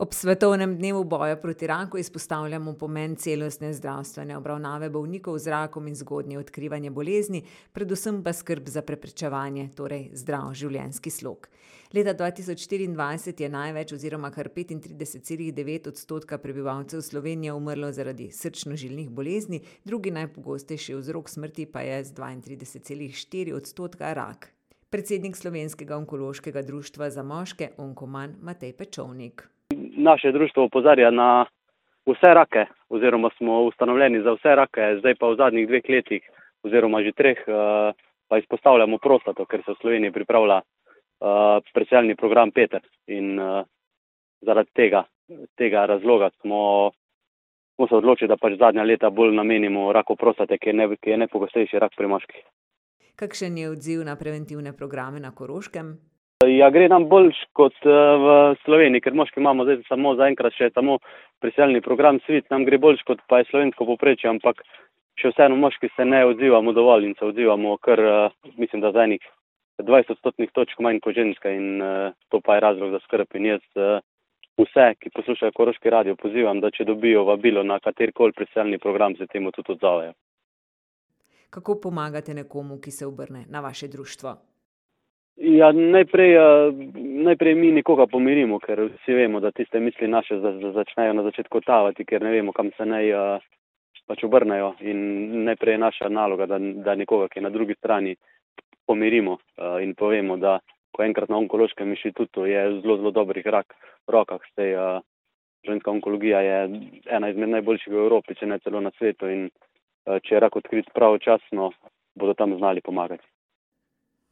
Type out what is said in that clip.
Ob svetovnem dnevu boja proti raku izpostavljamo pomen celostne zdravstvene obravnave bolnikov z rakom in zgodnje odkrivanje bolezni, predvsem pa skrb za preprečevanje, torej zdrav življenjski slog. Leta 2024 je največ oziroma kar 35,9% prebivalcev Slovenije umrlo zaradi srčno-žilnih bolezni, drugi najpogostejši vzrok smrti pa je z 32,4% rak. Predsednik Slovenskega onkološkega društva za moške Onkoman Matej Pečovnik. Naše društvo opozarja na vse rake, oziroma smo ustanovljeni za vse rake, zdaj pa v zadnjih 2 letih, oziroma že 3, pa izpostavljamo prostato, ker se v Sloveniji pripravlja specialni program Peter. In zaradi tega razloga smo se odločili, da pač zadnja leta bolj namenimo raku prostate, ki je najpogostejši rak pri moških. Kakšen je odziv na preventivne programe na Koroškem? Ja, gre nam boljš kot v Sloveniji, ker moški imamo zdaj zaenkrat še samo specialni program Svit, nam gre boljš kot pa je slovensko povprečje, ampak še vseeno moški se ne odzivamo dovolj in se odzivamo kar, mislim, da za enih 20% točk manj kot ženska in to pa je razlog za skrb. In jaz vse, ki poslušajo Koroški radio, pozivam, da če dobijo vabilo na katerikoli specialni program, se temu tudi odzovejo. Kako pomagate nekomu, ki se obrne na vaše društvo? Ja, najprej mi nikoga pomirimo, ker vsi vemo, da tiste misli naše začnejo na začetku tavati, ker ne vemo, kam se naj pač obrnejo. In najprej je naša naloga, da nekoga, ki je na drugi strani, pomirimo in povemo, da ko enkrat na onkološkem inštitutu je zelo, zelo dobrih rokah. Ženska onkologija je ena izmed najboljših v Evropi, če ne celo na svetu, in če je rak odkrit pravočasno, bodo tam znali pomagati.